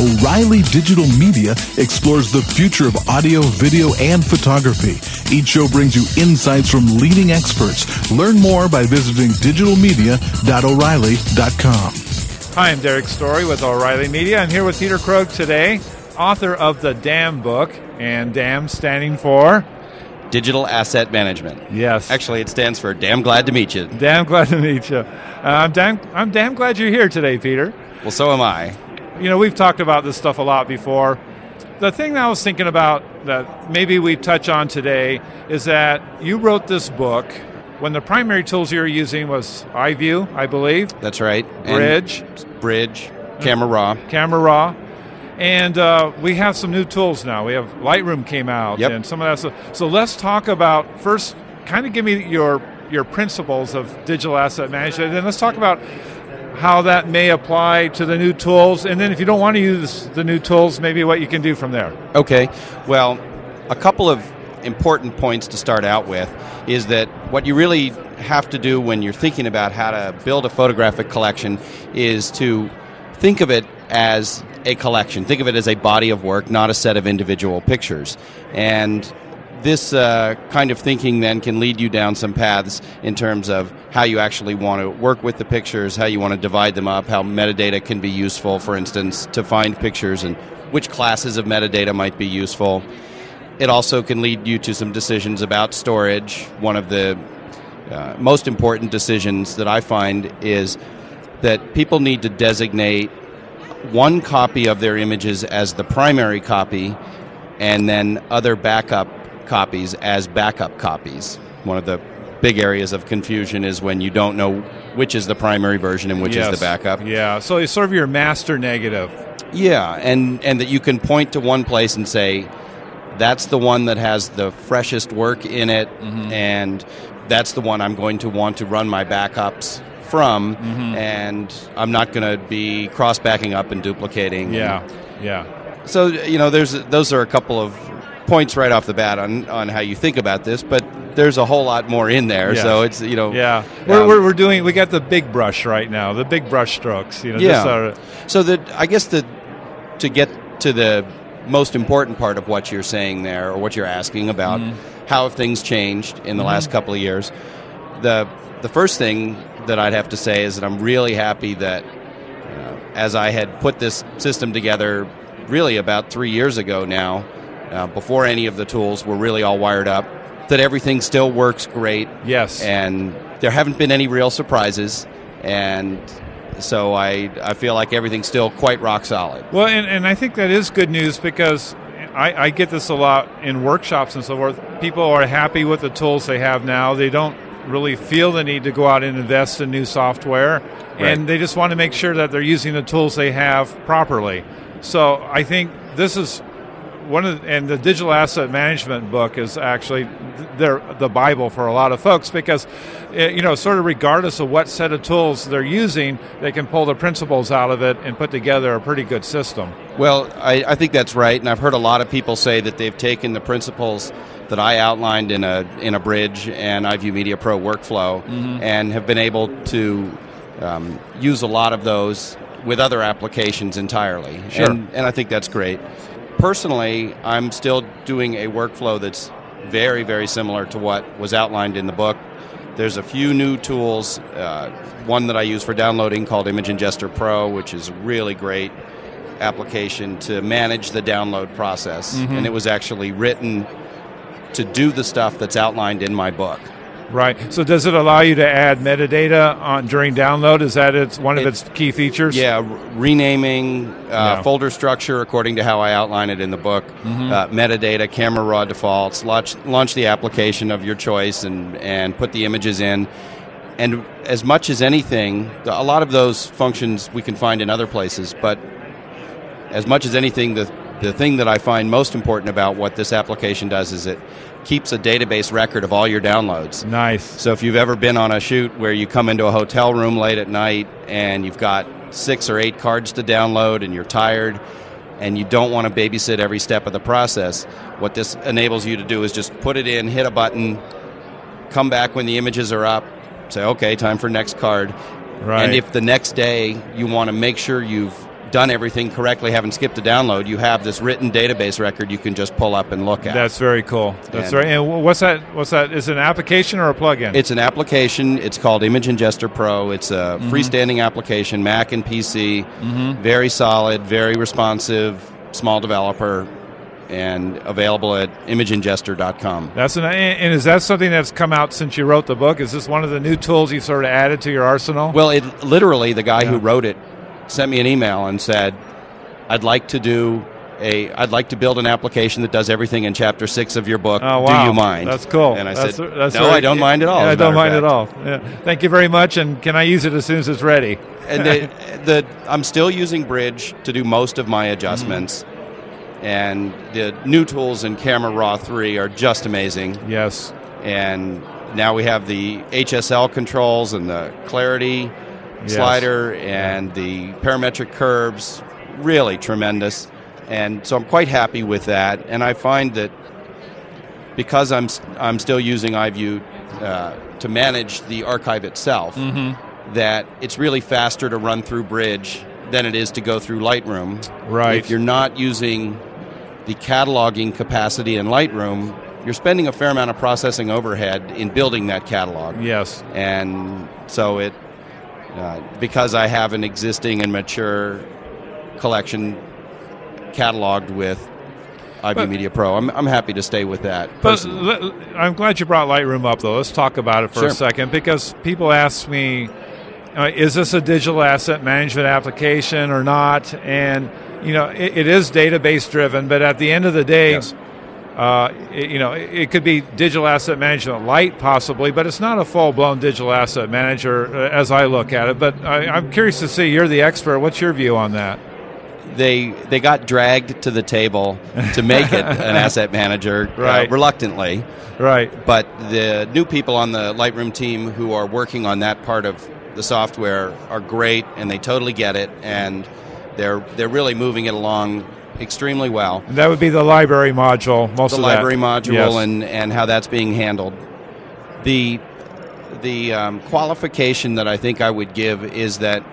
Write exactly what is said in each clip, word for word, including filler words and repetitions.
O'Reilly Digital Media explores the future of audio, video, and photography. Each show brings you insights from leading experts. Learn more by visiting digital media dot o'reilly dot com. Hi, I'm Derek Story with O'Reilly Media. I'm here with Peter Krogh today, author of the DAM book, and DAM standing for? Digital Asset Management. Yes. Actually, it stands for Damn Glad to Meet You. Damn glad to meet you. Uh, I'm, damn, I'm damn glad you're here today, Peter. Well, so am I. You know, we've talked about this stuff a lot before. The thing that I was thinking about that maybe we touch on today is that you wrote this book when the primary tools you were using was iView, I believe. That's right. Bridge. And Bridge, Camera Raw. Camera Raw. And uh, we have some new tools now. We have Lightroom came out, yep. and some of that stuff. So let's talk about, first, kind of give me your, your principles of digital asset management, and then let's talk about how that may apply to the new tools, and then if you don't want to use the new tools, maybe what you can do from there. Okay. Well, a couple of important points to start out with is that what you really have to do when you're thinking about how to build a photographic collection is to think of it as a collection. Think of it as a body of work, not a set of individual pictures. And this uh, kind of thinking then can lead you down some paths in terms of how you actually want to work with the pictures, how you want to divide them up, how metadata can be useful, for instance, to find pictures, and which classes of metadata might be useful. It also can lead you to some decisions about storage. One of the uh, most important decisions that I find is that people need to designate one copy of their images as the primary copy and then other backup copies as backup copies. One of the big areas of confusion is when you don't know which is the primary version and which yes. is the backup. Yeah, so it's sort of your master negative. Yeah, and, and that you can point to one place and say, that's the one that has the freshest work in it, mm-hmm. and that's the one I'm going to want to run my backups from, mm-hmm. and I'm not going to be cross-backing up and duplicating. Yeah, yeah. So, you know, there's those are a couple of points right off the bat on, on how you think about this, but there's a whole lot more in there. Yes. So it's, you know... Yeah, um, we're, we're, we're doing, we got the big brush right now, the big brush strokes. You know, yeah. Are, so that, I guess the, to get to the most important part of what you're saying there, or what you're asking about, mm-hmm. how have things changed in the mm-hmm. last couple of years, the the first thing that I'd have to say is that I'm really happy that uh, as I had put this system together really about three years ago now, uh, before any of the tools were really all wired up, that everything still works great. Yes. And there haven't been any real surprises, and so I I feel like everything's still quite rock solid. Well, and, and I think that is good news, because I, I get this a lot in workshops and so forth. People are happy with the tools they have now. They don't really feel the need to go out and invest in new software, right. and they just want to make sure that they're using the tools they have properly. So I think this is one of the, and the digital asset management book is actually the, the Bible for a lot of folks, because you know, sort of regardless of what set of tools they're using, they can pull the principles out of it and put together a pretty good system. Well, I, I think that's right, and I've heard a lot of people say that they've taken the principles that I outlined in a in a Bridge and iView Media Pro workflow, mm-hmm. and have been able to um, use a lot of those with other applications entirely. Sure. And, and I think that's great. Personally, I'm still doing a workflow that's very, very similar to what was outlined in the book. There's a few new tools, uh, one that I use for downloading called Image Ingester Pro, which is a really great application to manage the download process. Mm-hmm. And it was actually written to do the stuff that's outlined in my book. Right. So does it allow you to add metadata on during download? Is that it's one of it, its key features? Yeah, r- renaming, uh, yeah. folder structure according to how I outline it in the book, mm-hmm. uh, metadata, camera raw defaults, launch, launch the application of your choice and, and put the images in. And as much as anything, a lot of those functions we can find in other places, but as much as anything, the The thing that I find most important about what this application does is it keeps a database record of all your downloads. Nice. So if you've ever been on a shoot where you come into a hotel room late at night and you've got six or eight cards to download and you're tired and you don't want to babysit every step of the process, what this enables you to do is just put it in, hit a button, come back when the images are up, say, okay, time for next card. Right. And if the next day you want to make sure you've done everything correctly, haven't skipped a download, you have this written database record you can just pull up and look at. That's very cool. That's and right. And what's that? What's that? Is it an application or a plugin? It's an application. It's called Image Ingester Pro. It's a mm-hmm. freestanding application, Mac and P C. Mm-hmm. Very solid, very responsive, small developer, and available at image ingester dot com. That's an, and is that something that's come out since you wrote the book? Is this one of the new tools you've sort of added to your arsenal? Well, it literally, the guy yeah. who wrote it sent me an email and said, I'd like to do a, I'd like to build an application that does everything in chapter six of your book. Oh, wow. Do you mind? That's cool. And I that's, said, that's no, very, I don't mind at all. Yeah, I don't mind fact. at all. Yeah. Thank you very much, and can I use it as soon as it's ready? And the, the, I'm still using Bridge to do most of my adjustments. Mm-hmm. And the new tools in Camera Raw three are just amazing. Yes. And now we have the H S L controls and the clarity yes. slider and the parametric curves, really tremendous. And so I'm quite happy with that. And I find that because I'm I'm still using iView uh, to manage the archive itself, mm-hmm. that it's really faster to run through Bridge than it is to go through Lightroom. Right. If you're not using the cataloging capacity in Lightroom, you're spending a fair amount of processing overhead in building that catalog. Yes. And so it, uh, because I have an existing and mature collection cataloged with iView but, Media Pro, I'm, I'm happy to stay with that. But l- I'm glad you brought Lightroom up, though. Let's talk about it for sure. a second, because people ask me, uh, is this a digital asset management application or not? And you know, it, it is database driven, but at the end of the day, yes. uh, it, you know, it, it could be digital asset management light possibly, but it's not a full blown digital asset manager uh, as I look at it. But I, I'm curious to see, you're the expert. What's your view on that? They they got dragged to the table to make it an asset manager, right. uh, reluctantly. Right. But the new people on the Lightroom team who are working on that part of the software are great, and they totally get it, and they're they're really moving it along extremely well. And that would be the library module, most the of library that. module, yes. and, and how that's being handled. The the um, qualification that I think I would give is that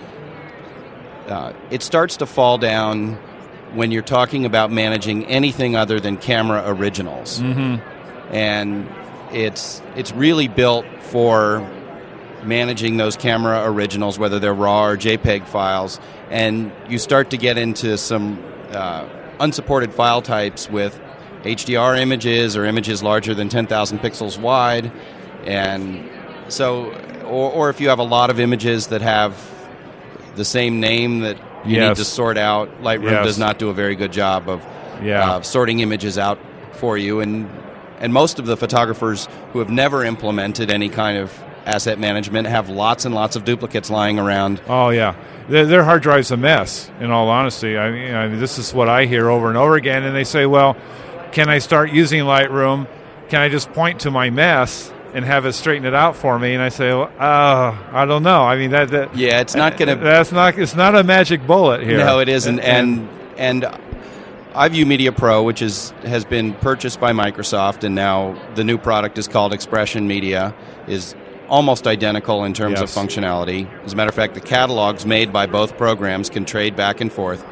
uh, it starts to fall down when you're talking about managing anything other than camera originals, mm-hmm. and it's it's really built for managing those camera originals, whether they're RAW or JPEG files, and you start to get into some uh, unsupported file types with H D R images or images larger than ten thousand pixels wide, and so, or, or if you have a lot of images that have the same name that you yes. need to sort out, Lightroom yes. does not do a very good job of yeah. uh, sorting images out for you, and and most of the photographers who have never implemented any kind of asset management have lots and lots of duplicates lying around. Oh, yeah. Their, their hard drive's a mess, in all honesty. I mean, I mean, this is what I hear over and over again, and they say, well, can I start using Lightroom? Can I just point to my mess and have it straighten it out for me? And I say, well, uh, I don't know. I mean, that, that yeah, it's not going to... That's not, it's not a magic bullet here. No, it isn't. And, and, and iView Media Pro, which is has been purchased by Microsoft, and now the new product is called Expression Media, is almost identical in terms yes. of functionality. As a matter of fact, the catalogs made by both programs can trade back and forth.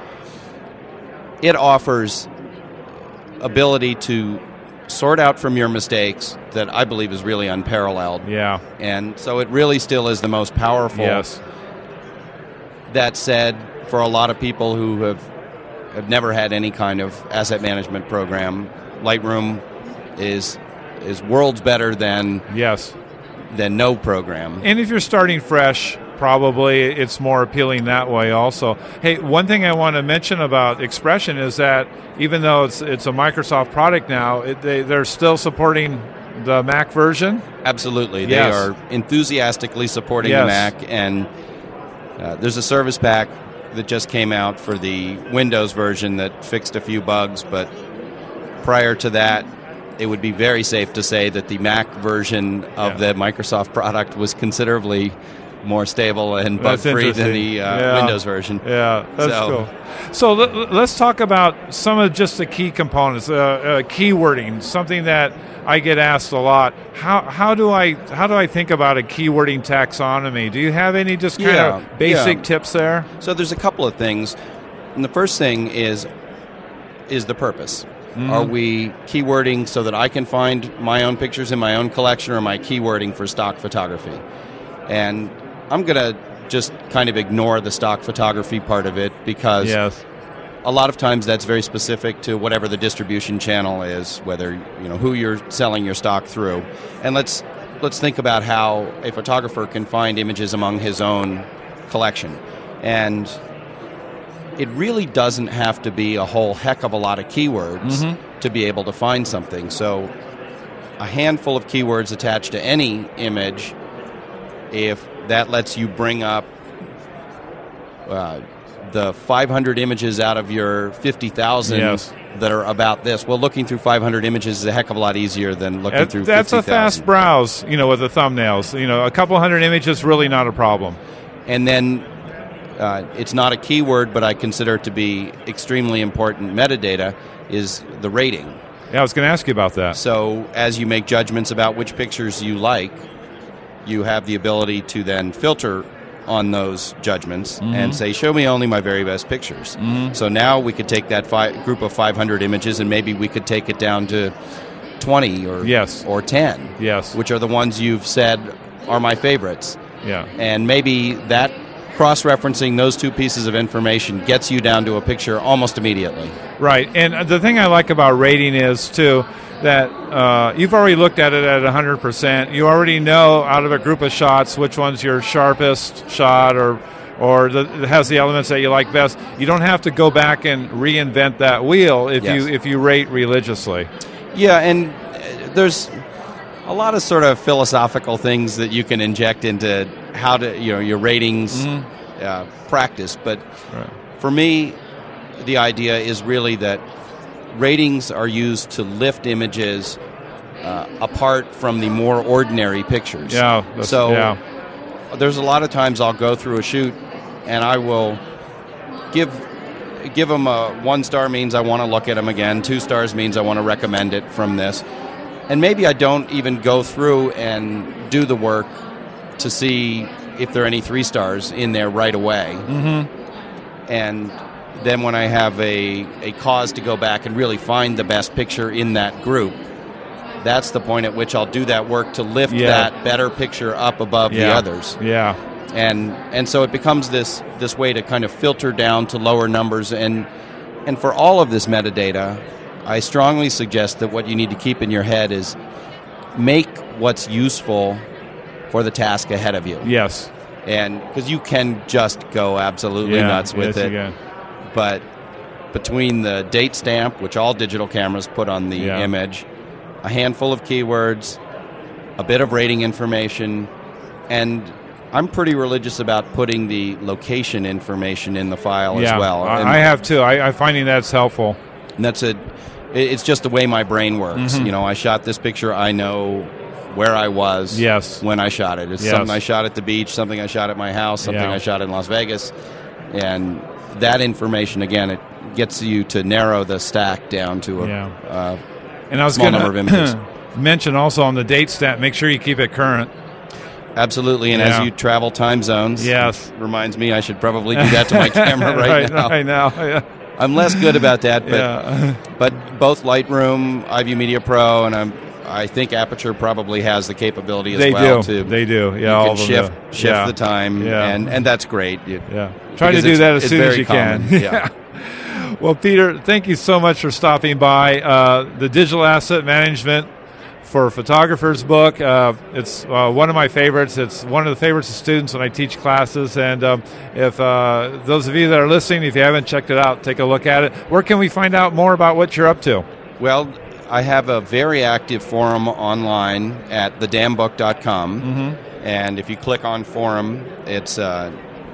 It offers ability to sort out from your mistakes that I believe is really unparalleled. Yeah. And so it really still is the most powerful. Yes. That said, for a lot of people who have, have never had any kind of asset management program, Lightroom is is worlds better than yes. than no program. And if you're starting fresh, probably it's more appealing that way also. Hey, one thing I want to mention about Expression is that even though it's it's a Microsoft product now, it, they, they're still supporting the Mac version? Absolutely. Yes. They are enthusiastically supporting yes. the Mac, and uh, there's a service pack that just came out for the Windows version that fixed a few bugs, but prior to that, it would be very safe to say that the Mac version of yeah. the Microsoft product was considerably more stable and That's bug-free than interesting. the uh, Yeah. Windows version. Yeah, that's So- cool. So let, let's talk about some of just the key components. Uh, uh, keywording, something that I get asked a lot. How how do I how do I think about a keywording taxonomy? Do you have any just kind Yeah, of basic yeah. tips there? So there's a couple of things. And the first thing is is the purpose. Mm-hmm. Are we keywording so that I can find my own pictures in my own collection, or am I keywording for stock photography? And I'm going to just kind of ignore the stock photography part of it, because Yes. a lot of times that's very specific to whatever the distribution channel is, whether, you know, who you're selling your stock through. And let's let's think about how a photographer can find images among his own collection. And it really doesn't have to be a whole heck of a lot of keywords Mhm. to be able to find something. So a handful of keywords attached to any image, if that lets you bring up uh, the five hundred images out of your fifty thousand Yes. that are about this. Well, looking through five hundred images is a heck of a lot easier than looking That- through that's fifty a thousand. fast browse, you know, with the thumbnails. You know, a couple hundred images really not a problem. And then uh, it's not a keyword, but I consider it to be extremely important metadata, is the rating. Yeah, I was going to ask you about that. So as you make judgments about which pictures you like, you have the ability to then filter on those judgments Mm-hmm. and say, show me only my very best pictures. So now we could take that fi- group of five hundred images, and maybe we could take it down to twenty or Yes. or ten, Yes. which are the ones you've said are my favorites. Yeah. And maybe that cross-referencing those two pieces of information gets you down to a picture almost immediately. Right, and the thing I like about rating is, too, that uh, you've already looked at it at one hundred percent. You already know out of a group of shots which one's your sharpest shot, or or the, that has the elements that you like best. You don't have to go back and reinvent that wheel if Yes. you if you rate religiously. Yeah, and uh, there's a lot of sort of philosophical things that you can inject into how to, you know, your ratings uh, practice. But Right. for me, the idea is really that ratings are used to lift images uh, apart from the more ordinary pictures. Yeah. that's- So yeah. there's a lot of times I'll go through a shoot and I will give give them a one star means I want to look at them again, two stars means I want to recommend it from this, and maybe I don't even go through and do the work to see if there are any three stars in there right away. Mm-hmm. And then when I have a, a cause to go back and really find the best picture in that group, that's the point at which I'll do that work to lift Yeah. that better picture up above the Yeah. others. Yeah. And and so it becomes this this way to kind of filter down to lower numbers. And and for all of this metadata, I strongly suggest that what you need to keep in your head is make what's useful for the task ahead of you. Yes. And because you can just go absolutely Yeah. nuts with yes, it. you can. But between the date stamp, which all digital cameras put on the Yeah. image, a handful of keywords, a bit of rating information, and I'm pretty religious about putting the location information in the file Yeah. as well. I, And, I have too. I, I'm finding that's helpful. and that's a, it- it's just the way my brain works. Mhm. You know, I shot this picture, I know where I was Yes. when I shot it. It's Yes. something I shot at the beach, something I shot at my house, something Yeah. I shot in Las Vegas. And that information, again, it gets you to narrow the stack down to a Yeah. uh, And I was Small going number of images. to mention also on the date stamp, make sure you keep it current. absolutely. And Yeah. as you travel time zones, Yes. reminds me I should probably do that to my camera right, now. Right now. Yeah. I'm less good about that, but yeah. but both Lightroom, iView Media Pro, and I'm I think Aperture probably has the capability as They well do. to They do. Yeah. you all can of them shift do. shift yeah. the time, Yeah. and and that's great. You- Yeah. Try to because do it's- that as it's soon as very you common. can. Yeah. Well, Peter, thank you so much for stopping by. Uh, the Digital Asset Management for Photographers book. Uh, it's uh, one of my favorites. It's one of the favorites of students when I teach classes. And um, if uh, those of you that are listening, if you haven't checked it out, take a look at it. Where can we find out more about what you're up to? Well, I have a very active forum online at the damn book dot com, Mm-hmm. and if you click on forum, it's a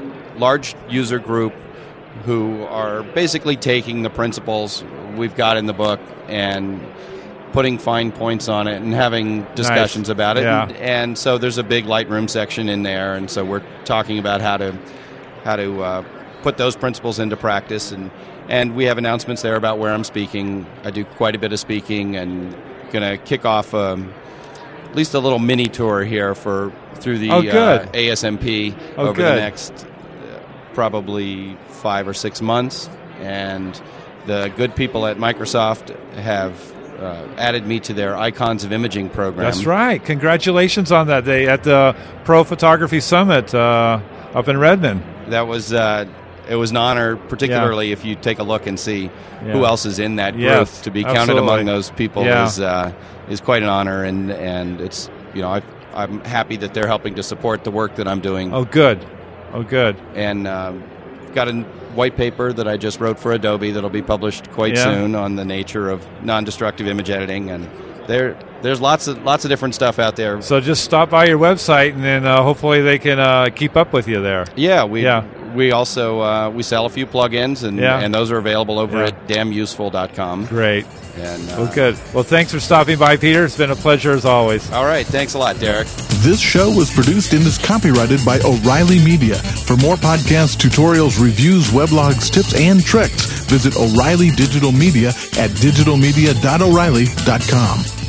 large user group who are basically taking the principles we've got in the book and putting fine points on it and having discussions Nice. about it. Yeah. And, and so there's a big Lightroom section in there, and so we're talking about how to how to uh, put those principles into practice. And, and we have announcements there about where I'm speaking. I do quite a bit of speaking, and going to kick off um, at least a little mini tour here for through the Oh, good. uh, A S M P Oh, over good. the next uh, probably five or six months. And the good people at Microsoft have uh, added me to their Icons of Imaging program. That's right. Congratulations on that day at the Pro Photography Summit uh, up in Redmond. That was uh, it was an honor, particularly if you take a look and see Yeah. who else is in that group. Yes, To be counted absolutely. among those people Yeah. is uh, is quite an honor, and and it's you know I, I'm happy that they're helping to support the work that I'm doing. Oh, good. Oh, good. And um, got a white paper that I just wrote for Adobe that'll be published quite Yeah. soon on the nature of non-destructive image editing, and there there's lots of lots of different stuff out there. So just stop by your website, and then uh, hopefully they can uh, keep up with you there. Yeah, we Yeah. we also uh, we sell a few plugins, and Yeah. and those are available over Yeah. at damn useful dot com. Great. And uh, Well, good. Well, thanks for stopping by, Peter. It's been a pleasure as always. all right, thanks a lot, Derek. This show was produced and is copyrighted by O'Reilly Media. For more podcasts, tutorials, reviews, weblogs, tips, and tricks, visit O'Reilly Digital Media at digital media dot o'reilly dot com.